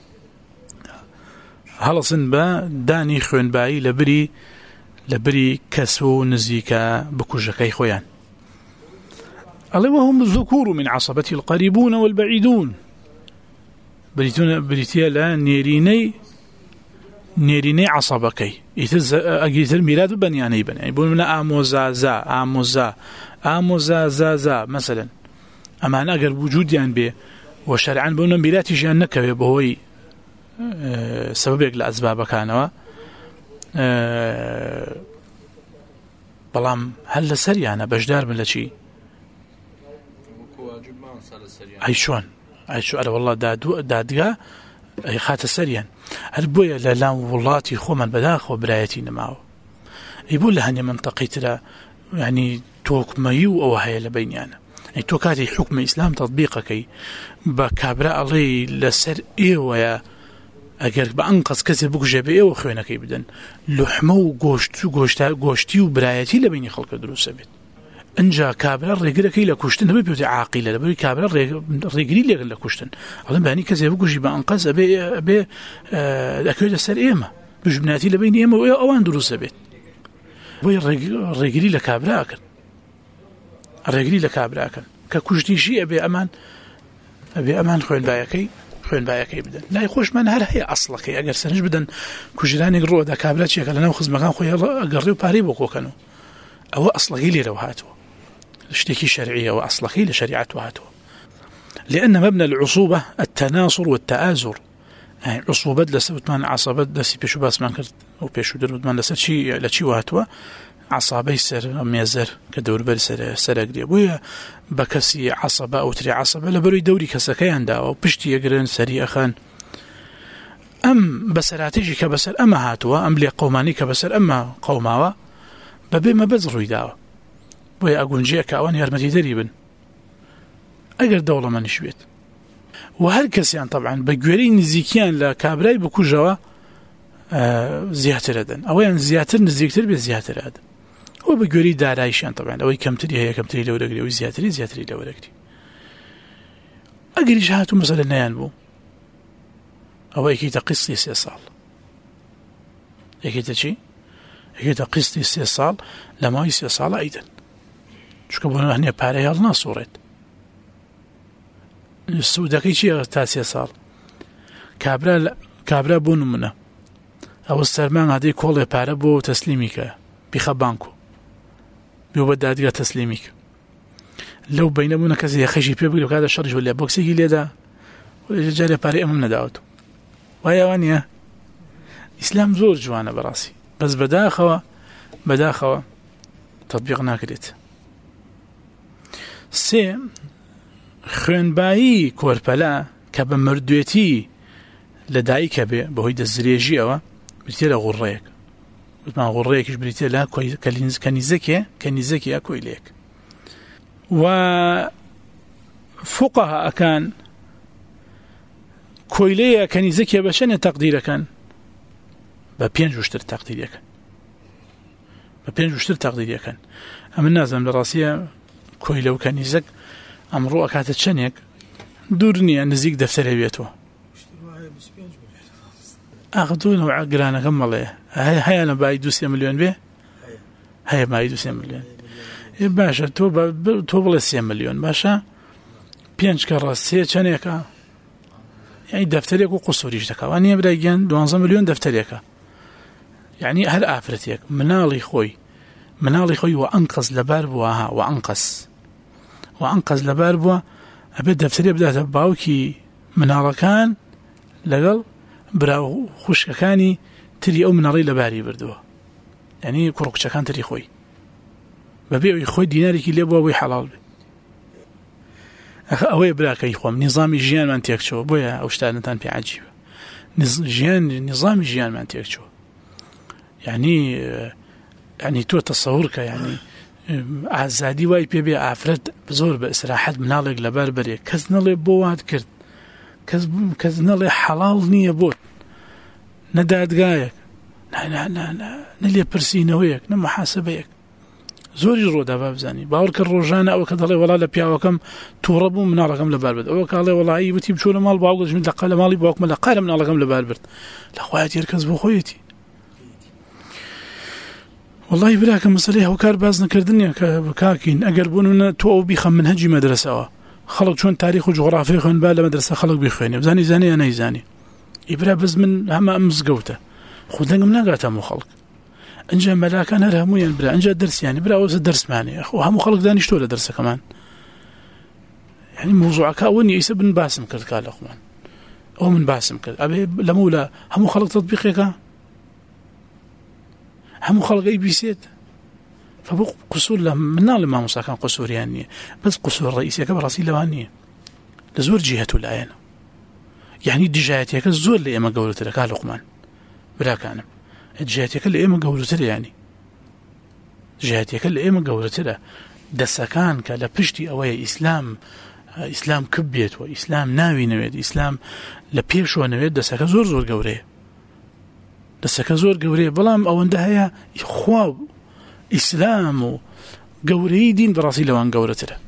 هەڵەسن بە دانی خوێنبایی لە بری لە بری کەس و نزیکە بکوژەکەی خۆیان. الله وهم الذكور من عصبة القريبون والبعيدون بريتون بريتيا لا نيريني نيريني عصبكي يتز أجيتر ميلاد بنياني بني يعني يقولون لنا آموزا زا آموزا آموزا زا زا مثلا أما أنا أقرب وجود يعني به وشرعا بقولنا ميلاد يجي أنك بهوي أه سببك لأسباب كانوا أه بلام هل لسري أنا بجدار من لشي أي شون أي شو أنا والله دادو دادجا أي خات سريان البويا لا واللاتي خو من بداخ وبرايتي نماو يقول له هني منطقة ترى يعني توك مايو أو هاي لبيني أنا يعني توكاتي حكم الإسلام تطبيقك بكابراء الله لسر إيه ويا أجر بأنقص كثير بوك جبئة وخوينك يبدن لحمو جوشت جوشتا جوشتي وبرايتي لبيني خلق دروس بيت انجا كابرا ريغركي لكوشتن هبي بيوتي عاقله لبي كابرا ريغري لي لكوشتن اظن باني كذا بوجي بانقذ ابي ابي اكيد سر ايما بجبناتي لبين ايما اوان دروس بيت وي ريغري لكابرا اكن ريغري لكابرا اكن ككوشتي شي ابي امان ابي امان خوين بايكي خوين بايكي بدن لا يخوش من هل هي اصلك اگر سنج بدن كوجلاني رو دا كابرا شي كلنا خذ مكان خويا اقريو باري بوكو كانوا او اصلي لي روهاتو اشتكي شرعية وأصلخي لشريعة وهاته لأن مبنى العصوبة التناصر والتآزر يعني عصوبة لسبت من عصبة لسي بيشو باس من كرت أو بيشو درود من لسر شي لشي وهاته عصابي سر ميزر كدور بل سر سر قريب ويا بكسي عصبة أو تري عصبة لبروي دوري كسكيان دا أو بشتي يقرن سري أخان أم بسراتيجي كبسر أما هاتوا أم لي قوماني كبسر أما قوماوا ببي ما بزروي داوا بۆیە ئەگونجەیە کە ئەوان یارمەتی دەری بن ئەگەر دەوڵەمەندیش بێت و هەر کەسیان طبعا بە گوێرەی نزیکیان لە کابرای بکوژەوە زیاتر ئەدەن ئەوەیان زیاتر نزیکتر بێت زیاتر ئەدەن ئەوە بە گوێرەی دارایشیان طبعا ئەوەی کەمتری هەیە کەمتری لەوەرەگری ئەوەی زیاتری زیاتری لەوەرەگری ئەگەریش هاتوو مەسەلە نەیان بوو ئەوە یەکەیتە قیسڵی سێ ساڵ یەکەیتە چی؟ هێدا قستی سێ ساڵ لە ماوەی سێ ساڵە ئەیدەن چونکە بۆ هەنێ پارەی هەڵ ناسوڕێت سوودەکەی چییە تا سێ ساڵ کابرا کابرا بۆ نمونە ئەوە سەرمان هەدەی کۆڵێ پارە بۆ تەسلیمی کە بیخە بانکو بێ بە دادگا تەسلیمی کە لەو بینەبوونە کەسی یەخەشی پێ بگرێ کاتە شەڕیش لێ بۆکسێکی لێدا جارێ پارەی ئەمەم نەداوەت وایە ئەوە نییە ئیسلام زۆر جوانە بەڕاستی بەس بەداخەوە بەداخەوە تەطبیق ناکرێت سێ خوێنبایی کۆرپەلا کە بە مردوێتی لە دایکە بێ بەهۆی دەستدرێژیەوە بریتێ لە غوڕەیەک وتمان غوڕەیەکیش بریتێ لە کەنیزەکێ کەنیزەکی یا کۆیلەیەک و فوقەهاکان کۆیلەیە کەنیزەکێ بە چەندە تەقدیرەکەن بە پێنج وشتر تەقدیرەکەن بە پێنج وشتر تەقدیرەکەن ئەمە نازانم لە ڕاستیە کۆیلە و کەنیزەک ئەمڕۆ ئەکاتە چەندێک دوور نییە نزیک دەفتەر هەبێتەوە ئاخدوون و گرانەکەم مەڵێ هەیە لە بای دو سێ ملیۆن بێ هەیە بای دو سێ ملیۆن باشە تۆ تۆ بڵێ سێ ملیۆن باشە پێنج کە ڕاست سێ چەندێکە یعنی دەفتەرێک و قوسوریش دەکەوە نییە برای گیان دوانزە ملیۆن دەفتەرێکە یعنی هەر ئافرەتێک مناڵی خۆی مناڵی خۆی و ئەنقەز لەبار بووە ها و ئەنقەز و ئەنقەز لەبار بووە ئەبێت دەفتەرێ بداتە باوکی مناڵەکان لەگەڵ براو خوشکەکانی تری ئەو مناڵی لەباری بردووە یعنی کوڕکچەکان تری خۆی بەبێ ئەوی خۆی دینارێکی لێ بووە بۆی حەڵاڵ بێ ئەوەیە براکەی خۆم نیزامی ژیانمان تێکچەوە بۆیە ئەو شتانتان پێ عەجیبە ژیان نیزامی ژیانمان تێکچەوە یعنی یعنی تۆ تەسەوور کە یعنی ئازادی وای پێ بێ ئافرەت زۆر بە ئیسراحەت مناڵێک لەبار بەرێ کەس نەڵێ بۆ وات کرد کەس نەڵێ حەڵاڵ نییە بۆت نەدادگایەک نە لێپرسینەوەیەک نە محاسبەیەک زۆری ڕۆدا با بزانی باوەڕ کە ڕۆژانە ئەوە کە دەڵێ وەڵا لە پیاوەکەم تووڕە بوو مناڵەکەم لەبار برد ئەوە کاڵێ وەڵایی وتی بچۆ لە ماڵ باوکەش من لەقا لە ماڵی باوکمە لە قارە مناڵەکەم لەبار برد لەخوایەت هێر کەس بۆ خۆیەتی والله براکە مەسەلەی هەوکار باز نەکردنیە کە بکاکین ئەگەر بوونە تۆ ئەو بیخە منهەجی مەدرسەوە خەڵک چۆن تاریخ و جوغرافی خوێن با لە مەدرسە خەڵک بخوێنێ بزانی زانی یا نەیزانی ئیبرا بز من هەمە ئەم مزگەوتە خودەنگم ناگاتە هەموو خەڵک ئەنجا مەلاکان هەر هەموویان برا ئەنجا دەرسیانی برا ئەوسە دەرسمانێ خۆ هەموو خەڵک دانیشتۆ لە دەرسەکەمان یعنی موضوعەکە ئەوە نیە ئیسە بن باسم کرد کا لە خوان ئەو من باسم کرد ئەبێ لەمەوە لە هەموو خەڵک تەطبیقێکە هەموو خەڵک ئەی بیسێت فبو قصور لا منال ما مساكن قصور يعني بس قصور رئيسية كبراسي لوانية لزور جهة الآية يعني دي جهتك الزور اللي إما قولت لك لقمان بلا كان جهتك اللي إما قولت لك يعني جهتك اللي إما قولت لك دسكان كلا بشتي أوي إسلام إسلام كبيت وإسلام ناوي نويد إسلام لبيش ونويد دسك زور زور قوري دسك زور قوري بلام أو عندها إخوة إسلام و قوري دين براسي لوان قورتره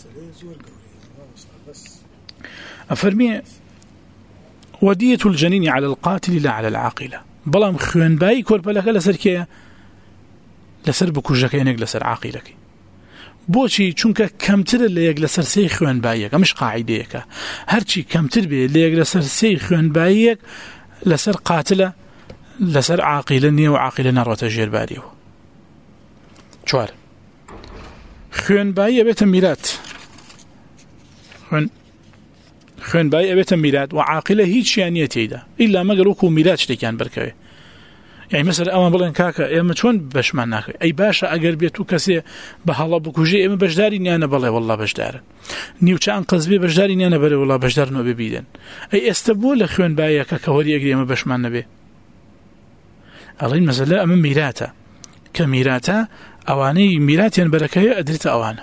أفرمي ودية الجنين على القاتل لا على العاقلة بلام خوان باي كوربالك لسر كيه لسر بكوجكينك لسر عاقلك بوشي چونك كمتر اللي يجلسر سي خوان بايك مش قاعديك هرشي كمتر بي اللي يجلسر سي خوان بايك لسر قاتلة لسر عاقلة نية وعاقلة نار وتجير باريو چوار خوێنبایی ئەبێتە میلات خوێن خوێنبایی ئەبێتە میلات و عاقلە هیچیان نییە تێیدا ئیلا مەگەر وەکو میلات شتێکیان بەرکەوێ یعنی مەسەر ئەوان بڵێن کاکە ئێمە چۆن بەشمان ناکەوێت ئەی باشە ئەگەر بێت و کەسێ بە هەڵە بکوژێ ئێمە بەشداری نیانە بڵێ وەڵڵا بەشدارن نیوچە ئەنقەز بێ بەشداری نیانە بەرێ وەڵڵا بەشدارنەوە ببیدەن ئەی ئێستا بۆ لە خوێنباییەکە کە وەری ئەگری ئێمە بەشمان نەبێ ئەڵێن مەسەلە ئەمە میراتە کە میراتە أواني ميراثيا بركية أدريت أوانا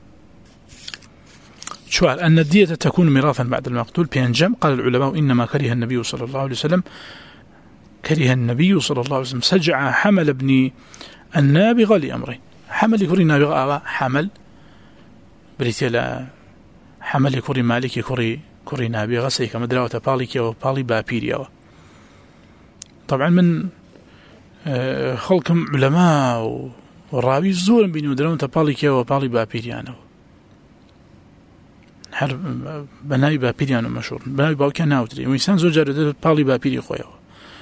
شوال أن الدية تكون ميراثا بعد المقتول بينجم قال العلماء إنما كره النبي صلى الله عليه وسلم كره النبي صلى الله عليه وسلم سجع حمل ابن النابغة لأمرين حمل يكوري نابغة أوا حمل بريتيلا حمل يكوري مالك يكوري كوري نابغة سيكا مدراوة باليكي وبالي بابيري أوا طبعا من خەڵکم علەما و ڕاوی زۆرم بینی و دەرەوەتە پاڵی کێوە پاڵی باپیریانەوە هەر بەناوی باپیریان و مەشهوڕن بەناوی باوکیان ناوترێ ئینسان زۆر جار دەبێت پاڵی باپیری خۆیەوە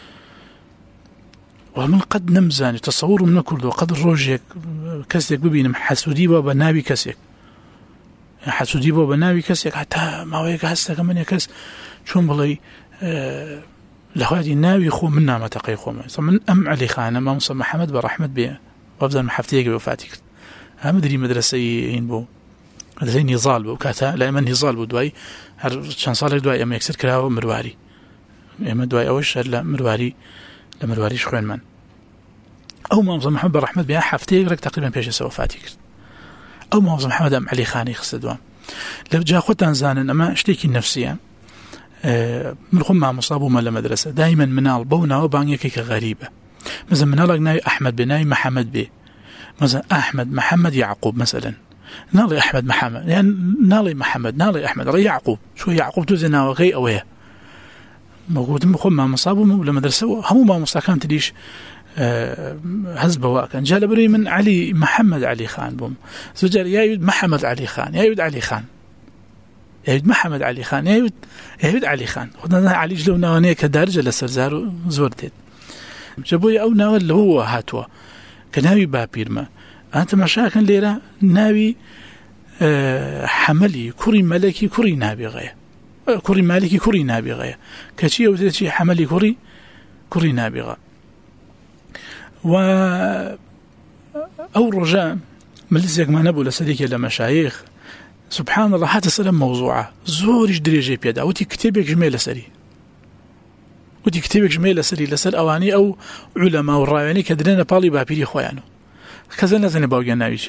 و من قەت نەمزانی تەسەوورم نەکردەوە قەت ڕۆژێک کەسێک ببینم حەسوودی بۆ بە ناوی کەسێک حەسوودی بۆ بە ناوی کەسێک هەتا ماوەیەک هەستەکە منێ کەس چۆن بڵێ لەخوایەتی ناوی خۆ من نامەتەقەی خۆمە من ئەم عەلی خانە مامۆستا محەممەد بە ڕەحمەت بێ وابزانم هەفتەیەک وفاتی کرد هەمە دری مەدرسەی هین بوو مەدرسەی نیزال بوو کاتە لای من نیزال بوو دوای هەر چەند ساڵێک دوای ئەمە یەکسەر کراوە مرواری ئێمە دوای ئەوەش هەر لە مرواری لە مرواریش خوێنمان ئەو مامۆستا محەممەد بە ڕەحمەت بێ هەفتەیەک ڕێک تقریبا پێشەوە وفاتی کرد ئەو مامۆستا محەممەد ئەم عەلی خانی خستە دوام لە جا خۆتان زانن ئەمە شتێکی نەفسیە من خۆم مامۆستا بوومە لە مەدرسە دایمەن مناڵ بەو ناوە بانگێکی کە غەریبە مثلا مناڵێک ناوی ئەحمەد بێ ناوی محەممەد بێ مثلا ئەحمەد محەممەد یعقوب مثلا ناڵی ئەحمەد محەممەد یان ناڵی محەممەد ناڵی ئەحمەد ڕێ یعقوب چۆ یعقوب تۆزێ ناوەکەی ئەوەیە مەگوتم خۆم مامۆستا بووم لە مەدرسەوە هەموو مامۆستاکان تریش هەز بەواکەن جا لەبەرەوەی من عەلی محەممەد عەلی خان بووم زوجار یاوید محەممەد عەلی خان یاوید عەلی خان یاوید محەممەد عەلی خان یاوید یاوید عەلی خان خۆتان عەلیش لەو ناوانەیە کە دارجە لەسەر زار و زۆر دێت جا بۆیە ئەو ناوە لەوەوە هاتووە کە ناوی باپیرمە ئەن تەماشاکەن لێرە ناوی حەمەلی کوڕی مەلەکی کوڕی نابغەیە کوڕی مالکی کوڕی نابغەیە کەچی ئەوتێکی حەمەلی کوڕی کوڕی نابغە و ئەو ڕۆژە مجلسێکمان نەبوو لە سەرێکێ لە مەشایخ سبحان الله هاتە سەر مەوزوعە زۆریش درێژەی پێدا وتی کتێبێک ژمێ لەسەری وتی کتێبێک ژمێ لەسەری لەسەر ئەوانەی ئەو عولەما و ڕاوێنەی کە درێنە پاڵی باپیری خۆیان و کەسە نەزانێ باوکیان ناویچێ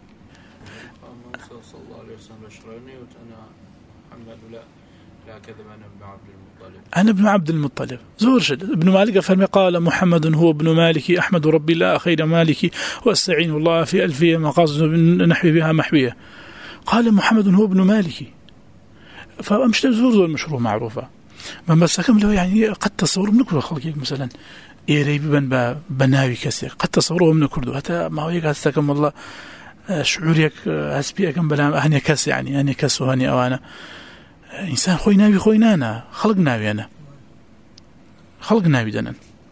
أنا ابن عبد المطلب زور شد ابن مالك فرمي قال محمد هو ابن مالكي أحمد ربي لا خير مالكي واستعين الله في ألفية مقاصد نحوي بها محوية قال محمد هو ابن مالكي فأمشت زور زور مشروع معروفة من بس كم له يعني قد تصور من كل خلقك مثلا إيري بن بناوي كثير قد تصوره من كردو حتى ما هو يقاستكم والله شعورك هسبيكم بلا أهني كس يعني أهني كس وهني أوانا إنسان خوي ناوي خوي نانا خلق ناوي أنا خلق ناوي دنا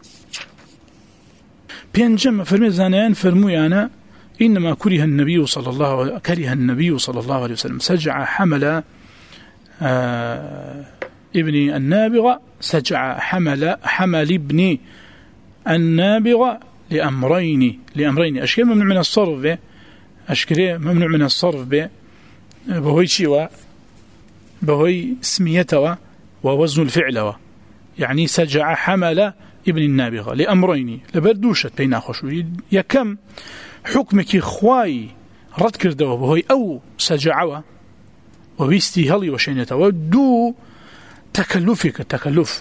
بينجم فرمي زانيان فرمي أنا إنما كره النبي صلى الله كره النبي صلى الله عليه وسلم سجع حمل آه ابن النابغة سجع حمل حمل ابن النابغة لأمرين لأمرين أشكال ممنوع من الصرف به أشكال ممنوع من الصرف به بهوي شيء بهوي اسميته ووزن الفعل يعني سجع حمل ابن النابغة لأمرين لبردوشت بين أخوشو يكم حكمك خواي رد كردوا بهوي أو سجعوا وبيستي هلي وشينته ودو تكلفك تكلف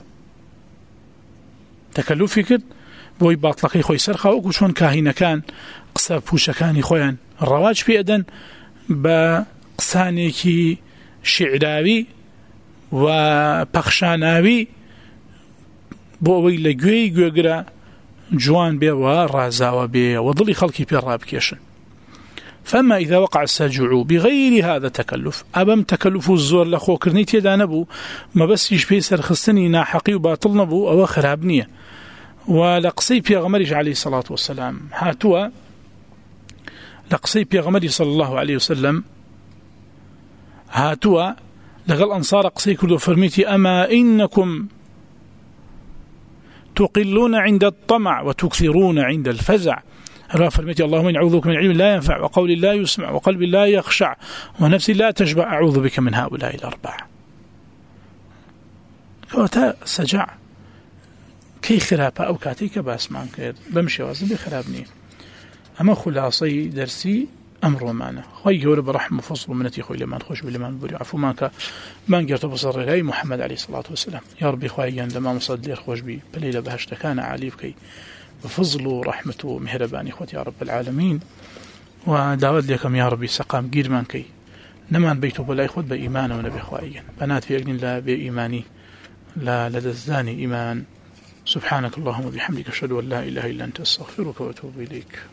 تكلفك بۆی باڵقەکەی خۆی سەرخاوەکو چۆن کاهینەکان قسە پوشەکانی خۆیان ڕەواج پێدەن بە قسانێکی شیعراوی و پەخشاناوی بۆ ئەوەی لە گوێی گوێگرە جوان بێەوە ڕازاوە بێ و دڵی خەڵکی پێ ڕابکێشن. فما إذا وقع السجع بغير هذا التكلف أبم تكلف الزور لخوكرني تيدا نبو ما بس يشبه سرخستني ناحقي وباطل نبو أو خراب نية ولقصي بيغمرج عليه الصلاة والسلام هاتوا لقصي بيغمرج صلى الله عليه وسلم هاتوا لغل أنصار قصي كله فرميتي أما إنكم تقلون عند الطمع وتكثرون عند الفزع فرميتي اللهم إن أعوذ بك من علم لا ينفع وقول لا يسمع وقلب لا يخشع ونفس لا تشبع أعوذ بك من هؤلاء الأربعة كوتا سجع كي خرابة أو كاتيك باسمان كيد بمشي وازن بخرابني أما خلاصي درسي أمر معنا خوي يقول برحمة فصل منتي خوي لما نخش باللي نبري عفو ماك ما نقدر بصر غير محمد عليه الصلاة والسلام يا ربي خوي لما مصد لي خوش بي بليلة بهشت كان علي بكي بفضل ورحمته ومهرباني خوتي يا رب العالمين ودعوت لكم يا ربي سقام قير من كي نمان بيتو بلا يخوت بإيمان ونبي خوائيا بنات في أجن لا بإيماني لا لدزاني إيمان سبحانك اللهم وبحمدك أشهد أن لا إله إلا أنت أستغفرك وأتوب إليك.